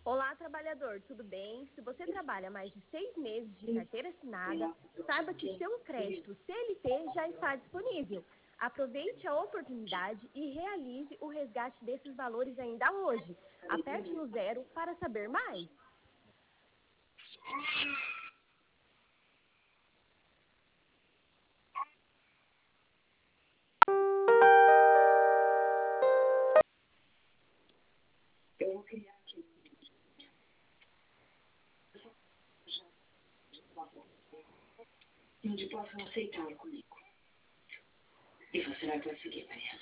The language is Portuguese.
Olá, trabalhador, tudo bem? Se você trabalha mais de 6 meses de carteira assinada, saiba que seu crédito CLT já está disponível. Aproveite a oportunidade e realize o resgate desses valores ainda hoje. Aperte no zero para saber mais. Eu vou criar aqui onde possam aceitar comigo. E você vai conseguir, Maria.